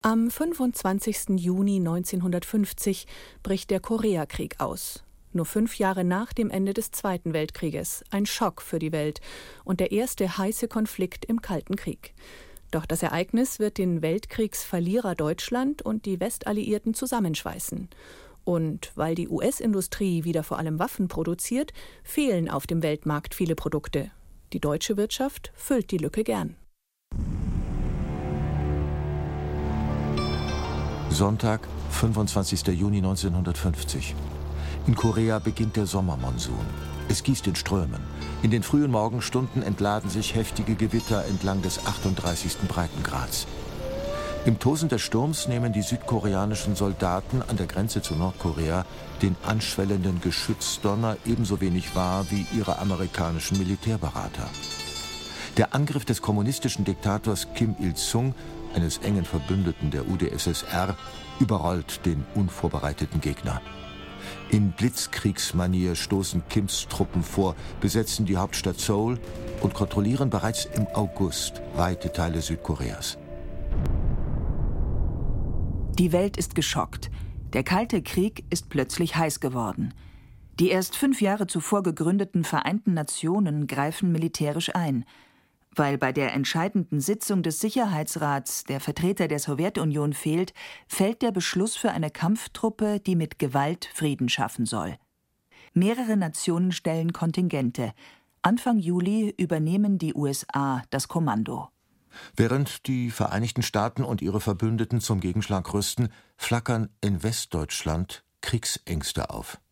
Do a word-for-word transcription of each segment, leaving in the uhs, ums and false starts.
Am fünfundzwanzigsten Juni neunzehnhundertfünfzig bricht der Koreakrieg aus. Nur fünf Jahre nach dem Ende des Zweiten Weltkrieges. Ein Schock für die Welt und der erste heiße Konflikt im Kalten Krieg. Doch das Ereignis wird den Weltkriegsverlierer Deutschland und die Westalliierten zusammenschweißen. Und weil die U S-Industrie wieder vor allem Waffen produziert, fehlen auf dem Weltmarkt viele Produkte. Die deutsche Wirtschaft füllt die Lücke gern. Sonntag, fünfundzwanzigsten Juni neunzehnhundertfünfzig. In Korea beginnt der Sommermonsun. Es gießt in Strömen. In den frühen Morgenstunden entladen sich heftige Gewitter entlang des achtunddreißigsten Breitengrads. Im Tosen des Sturms nehmen die südkoreanischen Soldaten an der Grenze zu Nordkorea den anschwellenden Geschützdonner ebenso wenig wahr wie ihre amerikanischen Militärberater. Der Angriff des kommunistischen Diktators Kim Il-sung, eines engen Verbündeten der U d S S R, überrollt den unvorbereiteten Gegner. In Blitzkriegsmanier stoßen Kims Truppen vor, besetzen die Hauptstadt Seoul und kontrollieren bereits im August weite Teile Südkoreas. Die Welt ist geschockt. Der Kalte Krieg ist plötzlich heiß geworden. Die erst fünf Jahre zuvor gegründeten Vereinten Nationen greifen militärisch ein. Weil bei der entscheidenden Sitzung des Sicherheitsrats der Vertreter der Sowjetunion fehlt, fällt der Beschluss für eine Kampftruppe, die mit Gewalt Frieden schaffen soll. Mehrere Nationen stellen Kontingente. Anfang Juli übernehmen die U S A das Kommando. Während die Vereinigten Staaten und ihre Verbündeten zum Gegenschlag rüsten, flackern in Westdeutschland Kriegsängste auf.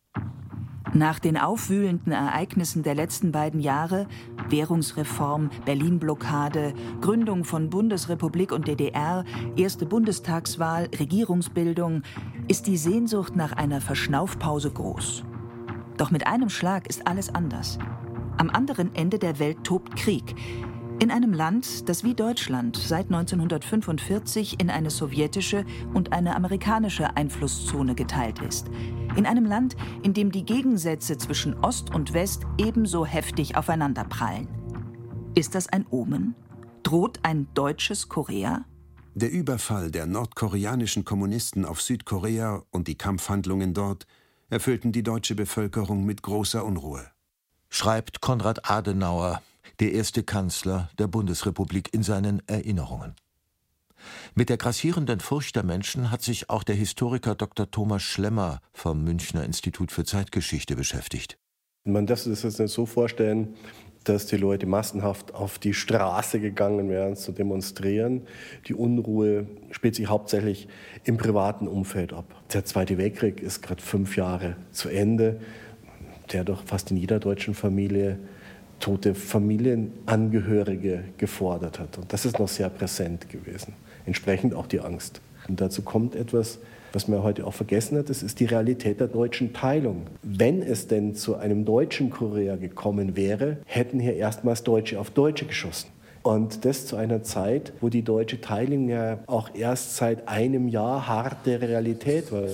Nach den aufwühlenden Ereignissen der letzten beiden Jahre – Währungsreform, Berlin-Blockade, Gründung von Bundesrepublik und D D R, erste Bundestagswahl, Regierungsbildung – ist die Sehnsucht nach einer Verschnaufpause groß. Doch mit einem Schlag ist alles anders. Am anderen Ende der Welt tobt Krieg. In einem Land, das wie Deutschland seit neunzehnhundertfünfundvierzig in eine sowjetische und eine amerikanische Einflusszone geteilt ist. In einem Land, in dem die Gegensätze zwischen Ost und West ebenso heftig aufeinanderprallen. Ist das ein Omen? Droht ein deutsches Korea? Der Überfall der nordkoreanischen Kommunisten auf Südkorea und die Kampfhandlungen dort erfüllten die deutsche Bevölkerung mit großer Unruhe. Schreibt Konrad Adenauer, der erste Kanzler der Bundesrepublik, in seinen Erinnerungen. Mit der grassierenden Furcht der Menschen hat sich auch der Historiker Doktor Thomas Schlemmer vom Münchner Institut für Zeitgeschichte beschäftigt. Man darf sich das jetzt so vorstellen, dass die Leute massenhaft auf die Straße gegangen wären, zu demonstrieren. Die Unruhe spielt sich hauptsächlich im privaten Umfeld ab. Der Zweite Weltkrieg ist gerade fünf Jahre zu Ende, der doch fast in jeder deutschen Familie tote Familienangehörige gefordert hat. Und das ist noch sehr präsent gewesen. Entsprechend auch die Angst. Und dazu kommt etwas, was man heute auch vergessen hat, das ist die Realität der deutschen Teilung. Wenn es denn zu einem deutschen Korea gekommen wäre, hätten hier erstmals Deutsche auf Deutsche geschossen. Und das zu einer Zeit, wo die deutsche Teilung ja auch erst seit einem Jahr harte Realität war.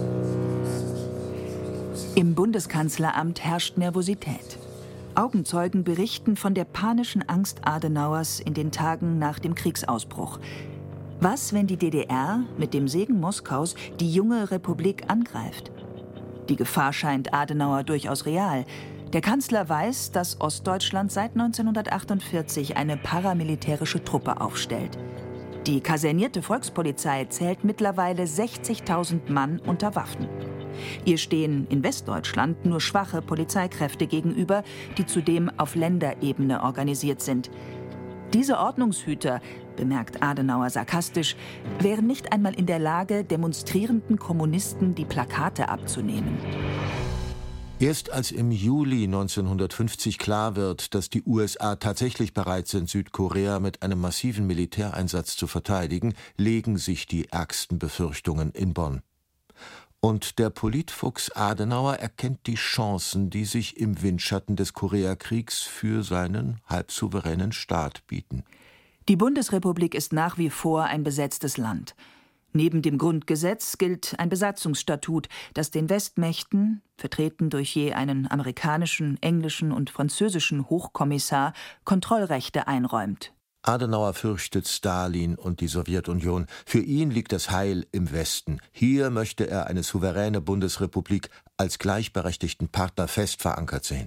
Im Bundeskanzleramt herrscht Nervosität. Augenzeugen berichten von der panischen Angst Adenauers in den Tagen nach dem Kriegsausbruch. Was, wenn die D D R mit dem Segen Moskaus die junge Republik angreift? Die Gefahr scheint Adenauer durchaus real. Der Kanzler weiß, dass Ostdeutschland seit neunzehnhundertachtundvierzig eine paramilitärische Truppe aufstellt. Die kasernierte Volkspolizei zählt mittlerweile sechzigtausend Mann unter Waffen. Ihr stehen in Westdeutschland nur schwache Polizeikräfte gegenüber, die zudem auf Länderebene organisiert sind. Diese Ordnungshüter, bemerkt Adenauer sarkastisch, wären nicht einmal in der Lage, demonstrierenden Kommunisten die Plakate abzunehmen. Erst als im Juli neunzehnhundertfünfzig klar wird, dass die U S A tatsächlich bereit sind, Südkorea mit einem massiven Militäreinsatz zu verteidigen, legen sich die ärgsten Befürchtungen in Bonn. Und der Politfuchs Adenauer erkennt die Chancen, die sich im Windschatten des Koreakriegs für seinen halbsouveränen Staat bieten. Die Bundesrepublik ist nach wie vor ein besetztes Land. Neben dem Grundgesetz gilt ein Besatzungsstatut, das den Westmächten, vertreten durch je einen amerikanischen, englischen und französischen Hochkommissar, Kontrollrechte einräumt. Adenauer fürchtet Stalin und die Sowjetunion. Für ihn liegt das Heil im Westen. Hier möchte er eine souveräne Bundesrepublik als gleichberechtigten Partner fest verankert sehen.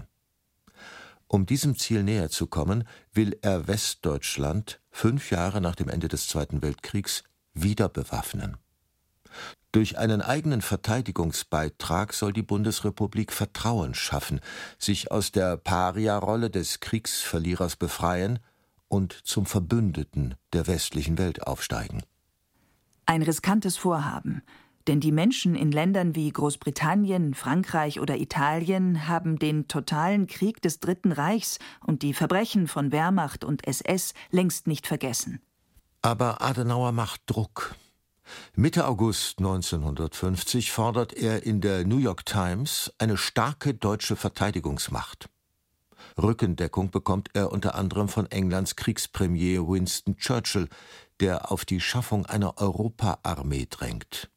Um diesem Ziel näher zu kommen, will er Westdeutschland fünf Jahre nach dem Ende des Zweiten Weltkriegs wieder bewaffnen. Durch einen eigenen Verteidigungsbeitrag soll die Bundesrepublik Vertrauen schaffen, sich aus der Paria-Rolle des Kriegsverlierers befreien und zum Verbündeten der westlichen Welt aufsteigen. Ein riskantes Vorhaben, denn die Menschen in Ländern wie Großbritannien, Frankreich oder Italien haben den totalen Krieg des Dritten Reichs und die Verbrechen von Wehrmacht und S S längst nicht vergessen. Aber Adenauer macht Druck. Mitte August neunzehnhundertfünfzig fordert er in der New York Times eine starke deutsche Verteidigungsmacht. Rückendeckung bekommt er unter anderem von Englands Kriegspremier Winston Churchill, der auf die Schaffung einer Europa-Armee drängt.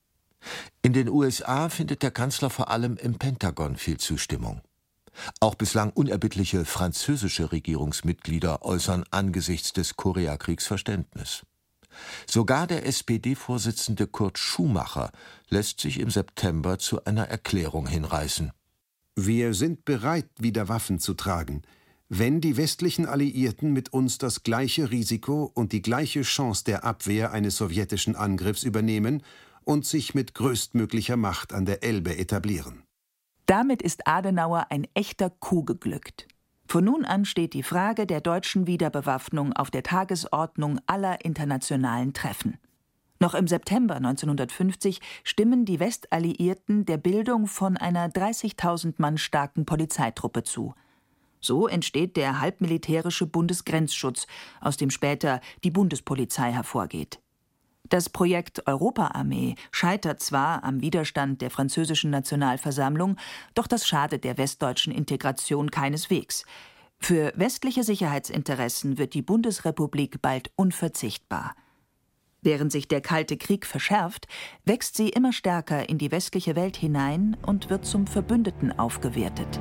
In den U S A findet der Kanzler vor allem im Pentagon viel Zustimmung. Auch bislang unerbittliche französische Regierungsmitglieder äußern angesichts des Koreakriegs Verständnis. Sogar der S P D-Vorsitzende Kurt Schumacher lässt sich im September zu einer Erklärung hinreißen. Wir sind bereit, wieder Waffen zu tragen, wenn die westlichen Alliierten mit uns das gleiche Risiko und die gleiche Chance der Abwehr eines sowjetischen Angriffs übernehmen und sich mit größtmöglicher Macht an der Elbe etablieren. Damit ist Adenauer ein echter Coup geglückt. Von nun an steht die Frage der deutschen Wiederbewaffnung auf der Tagesordnung aller internationalen Treffen. Noch im September neunzehnhundertfünfzig stimmen die Westalliierten der Bildung von einer dreißigtausend Mann starken Polizeitruppe zu. So entsteht der halbmilitärische Bundesgrenzschutz, aus dem später die Bundespolizei hervorgeht. Das Projekt Europa-Armee scheitert zwar am Widerstand der französischen Nationalversammlung, doch das schadet der westdeutschen Integration keineswegs. Für westliche Sicherheitsinteressen wird die Bundesrepublik bald unverzichtbar. Während sich der Kalte Krieg verschärft, wächst sie immer stärker in die westliche Welt hinein und wird zum Verbündeten aufgewertet.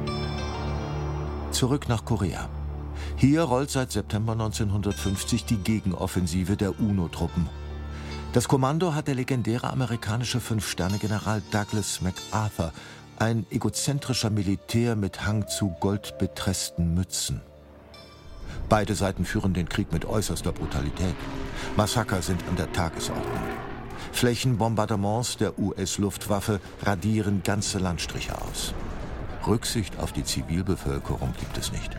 Zurück nach Korea. Hier rollt seit September neunzehnhundertfünfzig die Gegenoffensive der UNO-Truppen. Das Kommando hat der legendäre amerikanische Fünf-Sterne-General Douglas MacArthur, ein egozentrischer Militär mit Hang zu goldbetressten Mützen. Beide Seiten führen den Krieg mit äußerster Brutalität. Massaker sind an der Tagesordnung. Flächenbombardements der U S-Luftwaffe radieren ganze Landstriche aus. Rücksicht auf die Zivilbevölkerung gibt es nicht.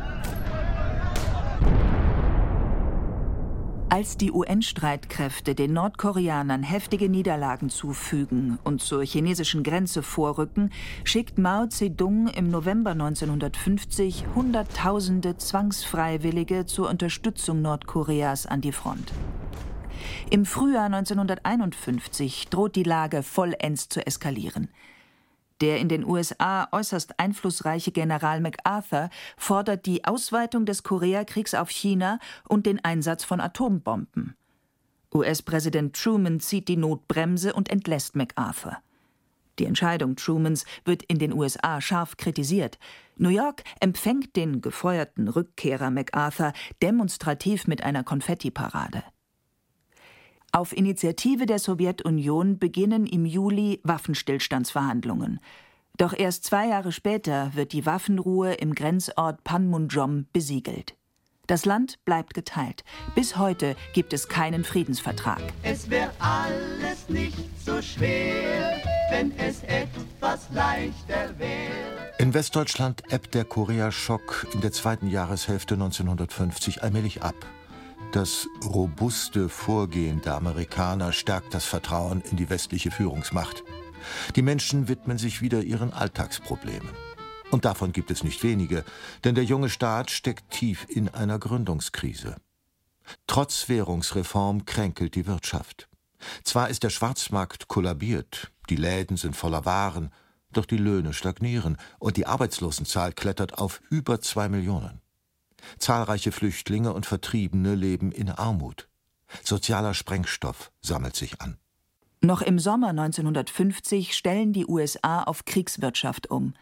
Als die U N-Streitkräfte den Nordkoreanern heftige Niederlagen zufügen und zur chinesischen Grenze vorrücken, schickt Mao Zedong im November neunzehnhundertfünfzig Hunderttausende Zwangsfreiwillige zur Unterstützung Nordkoreas an die Front. Im Frühjahr neunzehnhunderteinundfünfzig droht die Lage vollends zu eskalieren. Der in den U S A äußerst einflussreiche General MacArthur fordert die Ausweitung des Koreakriegs auf China und den Einsatz von Atombomben. U S-Präsident Truman zieht die Notbremse und entlässt MacArthur. Die Entscheidung Trumans wird in den U S A scharf kritisiert. New York empfängt den gefeuerten Rückkehrer MacArthur demonstrativ mit einer Konfettiparade. Auf Initiative der Sowjetunion beginnen im Juli Waffenstillstandsverhandlungen. Doch erst zwei Jahre später wird die Waffenruhe im Grenzort Panmunjom besiegelt. Das Land bleibt geteilt. Bis heute gibt es keinen Friedensvertrag. Es wäre alles nicht so schwer, wenn es etwas leichter wäre. In Westdeutschland ebbt der Koreaschock in der zweiten Jahreshälfte neunzehnhundertfünfzig allmählich ab. Das robuste Vorgehen der Amerikaner stärkt das Vertrauen in die westliche Führungsmacht. Die Menschen widmen sich wieder ihren Alltagsproblemen. Und davon gibt es nicht wenige, denn der junge Staat steckt tief in einer Gründungskrise. Trotz Währungsreform kränkelt die Wirtschaft. Zwar ist der Schwarzmarkt kollabiert, die Läden sind voller Waren, doch die Löhne stagnieren und die Arbeitslosenzahl klettert auf über zwei Millionen. Zahlreiche Flüchtlinge und Vertriebene leben in Armut. Sozialer Sprengstoff sammelt sich an. Noch im Sommer neunzehnhundertfünfzig stellen die U S A auf Kriegswirtschaft um.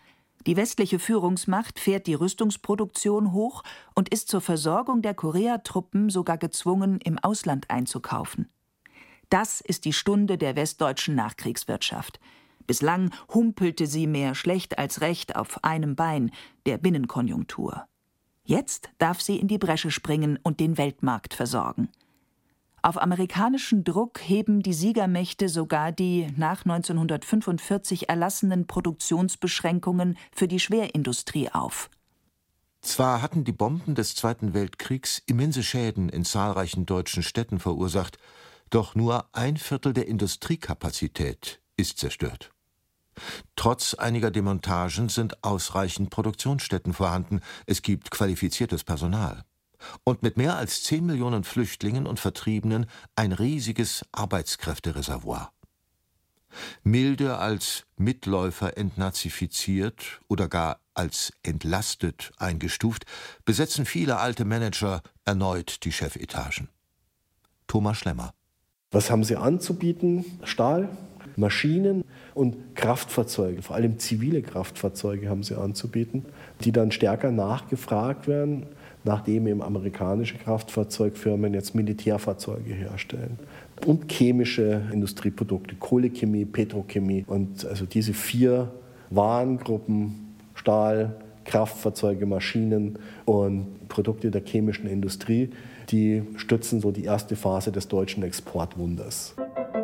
Die westliche Führungsmacht fährt die Rüstungsproduktion hoch und ist zur Versorgung der Koreatruppen sogar gezwungen, im Ausland einzukaufen. Das ist die Stunde der westdeutschen Nachkriegswirtschaft. Bislang humpelte sie mehr schlecht als recht auf einem Bein, der Binnenkonjunktur. Jetzt darf sie in die Bresche springen und den Weltmarkt versorgen. Auf amerikanischen Druck heben die Siegermächte sogar die nach neunzehnhundertfünfundvierzig erlassenen Produktionsbeschränkungen für die Schwerindustrie auf. Zwar hatten die Bomben des Zweiten Weltkriegs immense Schäden in zahlreichen deutschen Städten verursacht, doch nur ein Viertel der Industriekapazität ist zerstört. Trotz einiger Demontagen sind ausreichend Produktionsstätten vorhanden, es gibt qualifiziertes Personal. Und mit mehr als zehn Millionen Flüchtlingen und Vertriebenen ein riesiges Arbeitskräftereservoir. Milde als Mitläufer entnazifiziert oder gar als entlastet eingestuft, besetzen viele alte Manager erneut die Chefetagen. Thomas Schlemmer. Was haben sie anzubieten? Stahl, Maschinen und Kraftfahrzeuge, vor allem zivile Kraftfahrzeuge haben sie anzubieten, die dann stärker nachgefragt werden, nachdem eben amerikanische Kraftfahrzeugfirmen jetzt Militärfahrzeuge herstellen. Und chemische Industrieprodukte, Kohlechemie, Petrochemie. Und also diese vier Warengruppen, Stahl, Kraftfahrzeuge, Maschinen und Produkte der chemischen Industrie, die stützen so die erste Phase des deutschen Exportwunders.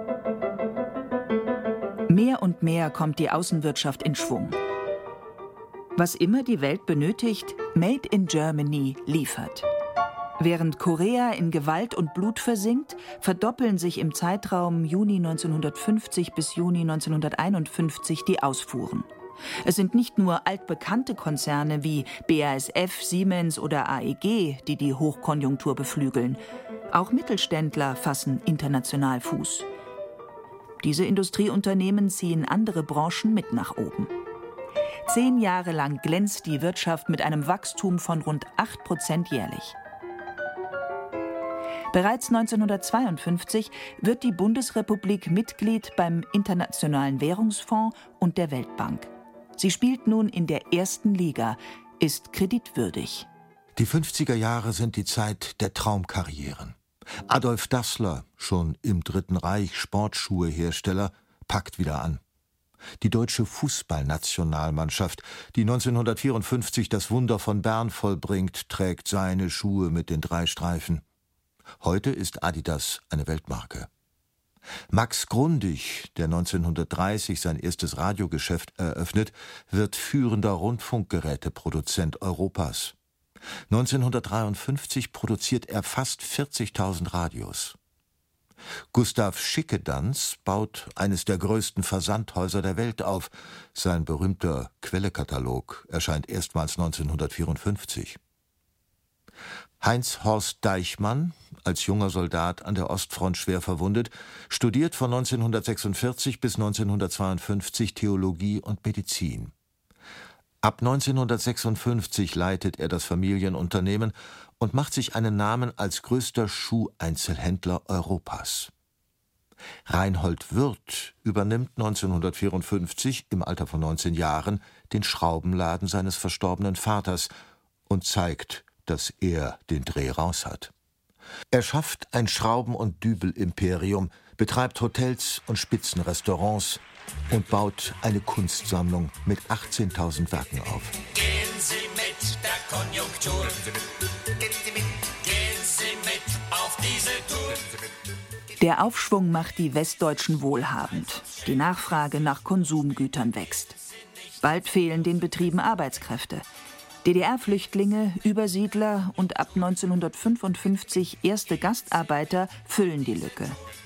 Mehr und mehr kommt die Außenwirtschaft in Schwung. Was immer die Welt benötigt, Made in Germany liefert. Während Korea in Gewalt und Blut versinkt, verdoppeln sich im Zeitraum Juni neunzehnhundertfünfzig bis Juni neunzehnhunderteinundfünfzig die Ausfuhren. Es sind nicht nur altbekannte Konzerne wie B A S F, Siemens oder A E G, die die Hochkonjunktur beflügeln. Auch Mittelständler fassen international Fuß. Diese Industrieunternehmen ziehen andere Branchen mit nach oben. Zehn Jahre lang glänzt die Wirtschaft mit einem Wachstum von rund acht Prozent jährlich. Bereits neunzehnhundertzweiundfünfzig wird die Bundesrepublik Mitglied beim Internationalen Währungsfonds und der Weltbank. Sie spielt nun in der ersten Liga, ist kreditwürdig. Die fünfziger Jahre sind die Zeit der Traumkarrieren. Adolf Dassler, schon im Dritten Reich Sportschuhehersteller, packt wieder an. Die deutsche Fußballnationalmannschaft, die neunzehnhundertvierundfünfzig das Wunder von Bern vollbringt, trägt seine Schuhe mit den drei Streifen. Heute ist Adidas eine Weltmarke. Max Grundig, der neunzehnhundertdreißig sein erstes Radiogeschäft eröffnet, wird führender Rundfunkgeräteproduzent Europas. neunzehnhundertdreiundfünfzig produziert er fast vierzigtausend Radios. Gustav Schickedanz baut eines der größten Versandhäuser der Welt auf. Sein berühmter Quellekatalog erscheint erstmals neunzehnhundertvierundfünfzig. Heinz-Horst Deichmann, als junger Soldat an der Ostfront schwer verwundet, studiert von neunzehnhundertsechsundvierzig bis neunzehnhundertzweiundfünfzig Theologie und Medizin. Ab neunzehnhundertsechsundfünfzig leitet er das Familienunternehmen und macht sich einen Namen als größter Schuheinzelhändler Europas. Reinhold Wirth übernimmt neunzehnhundertvierundfünfzig im Alter von neunzehn Jahren den Schraubenladen seines verstorbenen Vaters und zeigt, dass er den Dreh raus hat. Er schafft ein Schrauben- und Dübel-Imperium, betreibt Hotels und Spitzenrestaurants und baut eine Kunstsammlung mit achtzehntausend Werken auf. Gehen Sie mit der Konjunktur. Gehen Sie mit, gehen Sie mit auf diese Tour. Der Aufschwung macht die Westdeutschen wohlhabend. Die Nachfrage nach Konsumgütern wächst. Bald fehlen den Betrieben Arbeitskräfte. D D R-Flüchtlinge, Übersiedler und ab neunzehnhundertfünfundfünfzig erste Gastarbeiter füllen die Lücke.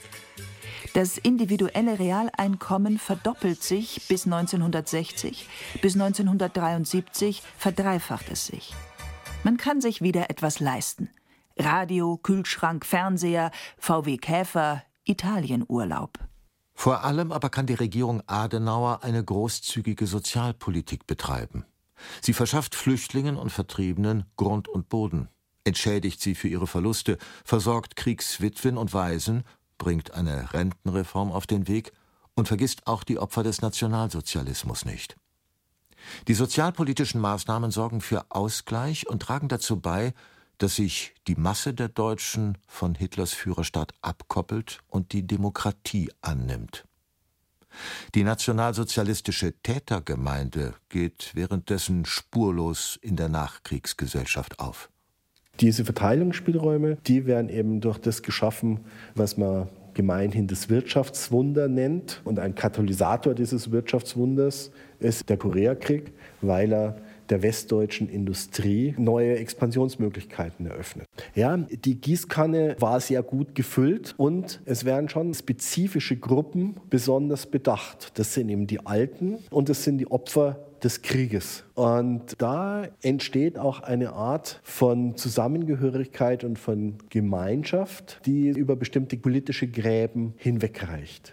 Das individuelle Realeinkommen verdoppelt sich bis neunzehnhundertsechzig, bis neunzehnhundertdreiundsiebzig verdreifacht es sich. Man kann sich wieder etwas leisten. Radio, Kühlschrank, Fernseher, V W Käfer, Italienurlaub. Vor allem aber kann die Regierung Adenauer eine großzügige Sozialpolitik betreiben. Sie verschafft Flüchtlingen und Vertriebenen Grund und Boden, entschädigt sie für ihre Verluste, versorgt Kriegswitwen und Waisen, bringt eine Rentenreform auf den Weg und vergisst auch die Opfer des Nationalsozialismus nicht. Die sozialpolitischen Maßnahmen sorgen für Ausgleich und tragen dazu bei, dass sich die Masse der Deutschen von Hitlers Führerstaat abkoppelt und die Demokratie annimmt. Die nationalsozialistische Tätergemeinde geht währenddessen spurlos in der Nachkriegsgesellschaft auf. Diese Verteilungsspielräume, die werden eben durch das geschaffen, was man gemeinhin das Wirtschaftswunder nennt. Und ein Katalysator dieses Wirtschaftswunders ist der Koreakrieg, weil er der westdeutschen Industrie neue Expansionsmöglichkeiten eröffnet. Ja, die Gießkanne war sehr gut gefüllt und es werden schon spezifische Gruppen besonders bedacht. Das sind eben die Alten und das sind die Opfer des Krieges. Und da entsteht auch eine Art von Zusammengehörigkeit und von Gemeinschaft, die über bestimmte politische Gräben hinwegreicht.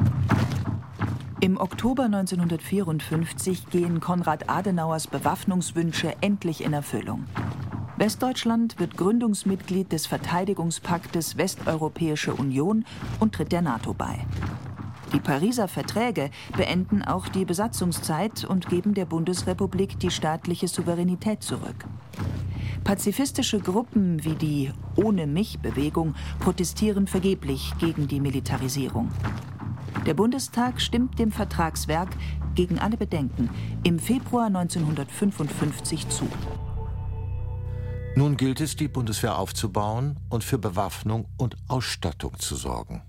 Im Oktober neunzehnhundertvierundfünfzig gehen Konrad Adenauers Bewaffnungswünsche endlich in Erfüllung. Westdeutschland wird Gründungsmitglied des Verteidigungspaktes Westeuropäische Union und tritt der NATO bei. Die Pariser Verträge beenden auch die Besatzungszeit und geben der Bundesrepublik die staatliche Souveränität zurück. Pazifistische Gruppen wie die Ohne-mich-Bewegung protestieren vergeblich gegen die Militarisierung. Der Bundestag stimmt dem Vertragswerk gegen alle Bedenken im Februar neunzehnhundertfünfundfünfzig zu. Nun gilt es, die Bundeswehr aufzubauen und für Bewaffnung und Ausstattung zu sorgen.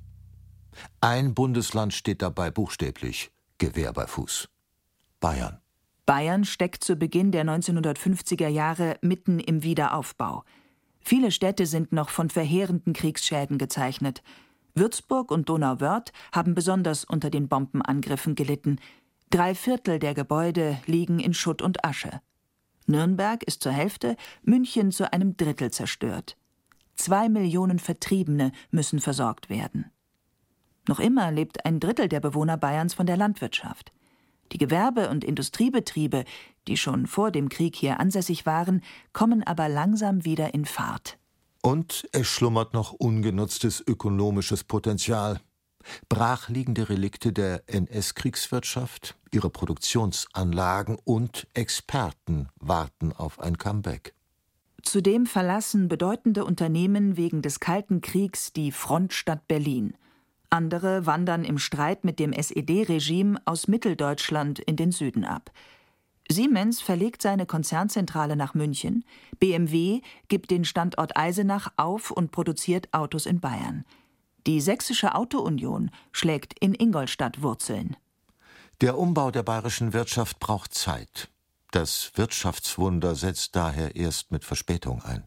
Ein Bundesland steht dabei buchstäblich Gewehr bei Fuß: Bayern. Bayern steckt zu Beginn der neunzehnhundertfünfziger Jahre mitten im Wiederaufbau. Viele Städte sind noch von verheerenden Kriegsschäden gezeichnet. Würzburg und Donauwörth haben besonders unter den Bombenangriffen gelitten. Drei Viertel der Gebäude liegen in Schutt und Asche. Nürnberg ist zur Hälfte, München zu einem Drittel zerstört. Zwei Millionen Vertriebene müssen versorgt werden. Noch immer lebt ein Drittel der Bewohner Bayerns von der Landwirtschaft. Die Gewerbe- und Industriebetriebe, die schon vor dem Krieg hier ansässig waren, kommen aber langsam wieder in Fahrt. Und es schlummert noch ungenutztes ökonomisches Potenzial. Brachliegende Relikte der N S-Kriegswirtschaft, ihre Produktionsanlagen und Experten warten auf ein Comeback. Zudem verlassen bedeutende Unternehmen wegen des Kalten Kriegs die Frontstadt Berlin. Andere wandern im Streit mit dem S E D-Regime aus Mitteldeutschland in den Süden ab. Siemens verlegt seine Konzernzentrale nach München, B M W gibt den Standort Eisenach auf und produziert Autos in Bayern. Die Sächsische Auto-Union schlägt in Ingolstadt Wurzeln. Der Umbau der bayerischen Wirtschaft braucht Zeit. Das Wirtschaftswunder setzt daher erst mit Verspätung ein.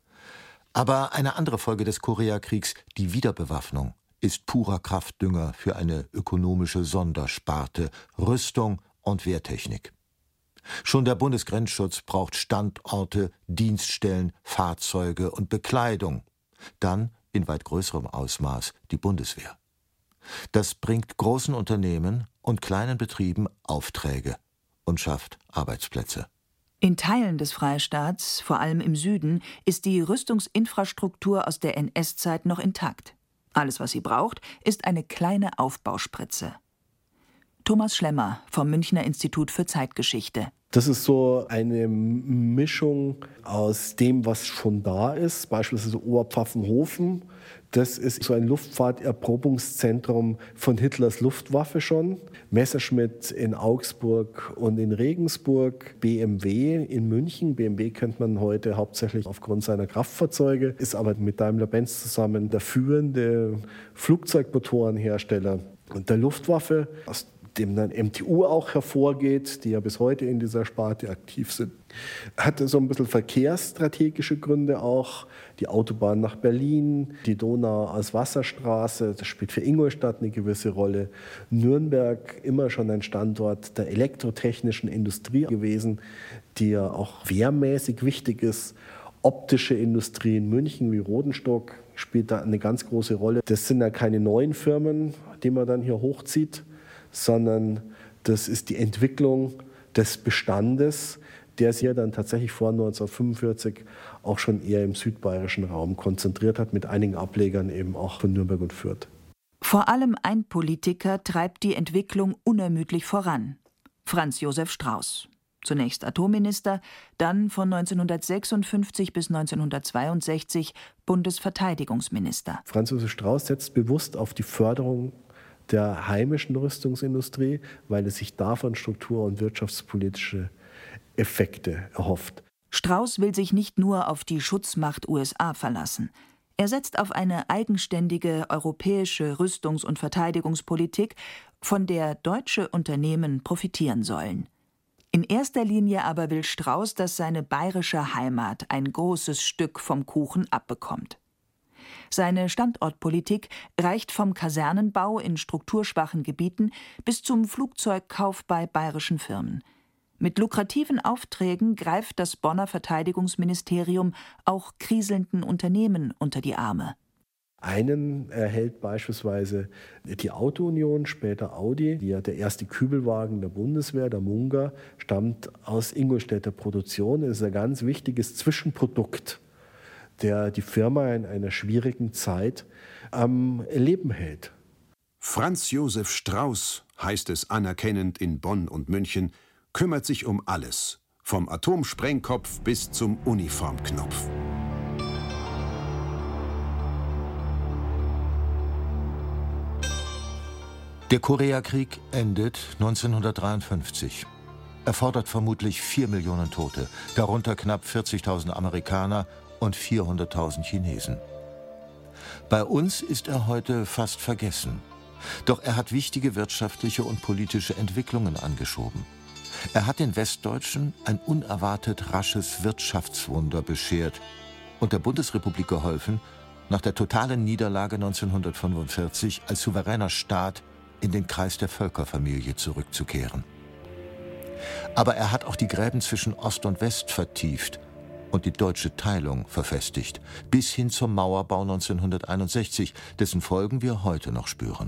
Aber eine andere Folge des Koreakriegs, die Wiederbewaffnung, ist purer Kraftdünger für eine ökonomische Sondersparte, Rüstung und Wehrtechnik. Schon der Bundesgrenzschutz braucht Standorte, Dienststellen, Fahrzeuge und Bekleidung. Dann, in weit größerem Ausmaß, die Bundeswehr. Das bringt großen Unternehmen und kleinen Betrieben Aufträge und schafft Arbeitsplätze. In Teilen des Freistaats, vor allem im Süden, ist die Rüstungsinfrastruktur aus der N S-Zeit noch intakt. Alles, was sie braucht, ist eine kleine Aufbauspritze. Thomas Schlemmer vom Münchner Institut für Zeitgeschichte. Das ist so eine Mischung aus dem, was schon da ist, beispielsweise Oberpfaffenhofen. Das ist so ein Luftfahrterprobungszentrum von Hitlers Luftwaffe schon. Messerschmitt in Augsburg und in Regensburg, B M W in München. B M W kennt man heute hauptsächlich aufgrund seiner Kraftfahrzeuge, ist aber mit Daimler-Benz zusammen der führende Flugzeugmotorenhersteller der Luftwaffe, aus dem dann M T U auch hervorgeht, die ja bis heute in dieser Sparte aktiv sind. Hatte so ein bisschen verkehrsstrategische Gründe auch. Die Autobahn nach Berlin, die Donau als Wasserstraße, das spielt für Ingolstadt eine gewisse Rolle. Nürnberg, immer schon ein Standort der elektrotechnischen Industrie gewesen, die ja auch wehrmäßig wichtig ist. Optische Industrie in München wie Rodenstock spielt da eine ganz große Rolle. Das sind ja keine neuen Firmen, die man dann hier hochzieht, sondern das ist die Entwicklung des Bestandes, der sich ja dann tatsächlich vor neunzehnhundertfünfundvierzig auch schon eher im südbayerischen Raum konzentriert hat, mit einigen Ablegern eben auch von Nürnberg und Fürth. Vor allem ein Politiker treibt die Entwicklung unermüdlich voran: Franz Josef Strauß. Zunächst Atomminister, dann von neunzehnhundertsechsundfünfzig bis neunzehnhundertzweiundsechzig Bundesverteidigungsminister. Franz Josef Strauß setzt bewusst auf die Förderung der heimischen Rüstungsindustrie, weil es sich davon struktur- und wirtschaftspolitische Effekte erhofft. Strauß will sich nicht nur auf die Schutzmacht U S A verlassen. Er setzt auf eine eigenständige europäische Rüstungs- und Verteidigungspolitik, von der deutsche Unternehmen profitieren sollen. In erster Linie aber will Strauß, dass seine bayerische Heimat ein großes Stück vom Kuchen abbekommt. Seine Standortpolitik reicht vom Kasernenbau in strukturschwachen Gebieten bis zum Flugzeugkauf bei bayerischen Firmen. Mit lukrativen Aufträgen greift das Bonner Verteidigungsministerium auch kriselnden Unternehmen unter die Arme. Einen erhält beispielsweise die Auto-Union, später Audi. Die, der erste Kübelwagen der Bundeswehr, der Munga, stammt aus Ingolstädter Produktion. Es ist ein ganz wichtiges Zwischenprodukt, der die Firma in einer schwierigen Zeit am Leben hält. Franz Josef Strauß, heißt es anerkennend in Bonn und München, kümmert sich um alles, vom Atomsprengkopf bis zum Uniformknopf. Der Koreakrieg endet neunzehnhundertdreiundfünfzig. Er fordert vermutlich vier Millionen Tote, darunter knapp vierzigtausend Amerikaner und vierhunderttausend Chinesen. Bei uns ist er heute fast vergessen. Doch er hat wichtige wirtschaftliche und politische Entwicklungen angeschoben. Er hat den Westdeutschen ein unerwartet rasches Wirtschaftswunder beschert und der Bundesrepublik geholfen, nach der totalen Niederlage neunzehnhundertfünfundvierzig als souveräner Staat in den Kreis der Völkerfamilie zurückzukehren. Aber er hat auch die Gräben zwischen Ost und West vertieft und die deutsche Teilung verfestigt, bis hin zum Mauerbau neunzehnhunderteinundsechzig, dessen Folgen wir heute noch spüren.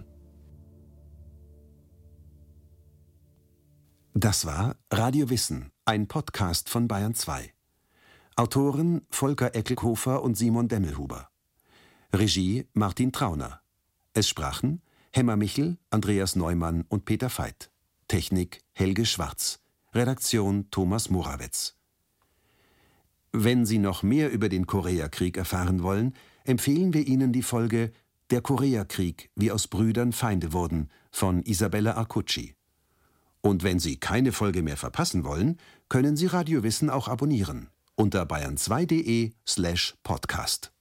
Das war Radio Wissen, ein Podcast von Bayern zwei. Autoren Volker Eckelkofer und Simon Demmelhuber. Regie Martin Trauner. Es sprachen Hemmer Michel, Andreas Neumann und Peter Veit. Technik Helge Schwarz. Redaktion Thomas Morawetz. Wenn Sie noch mehr über den Koreakrieg erfahren wollen, empfehlen wir Ihnen die Folge Der Koreakrieg, wie aus Brüdern Feinde wurden von Isabella Arcucci. Und wenn Sie keine Folge mehr verpassen wollen, können Sie Radio Wissen auch abonnieren unter bayern zwei punkt de slash podcast.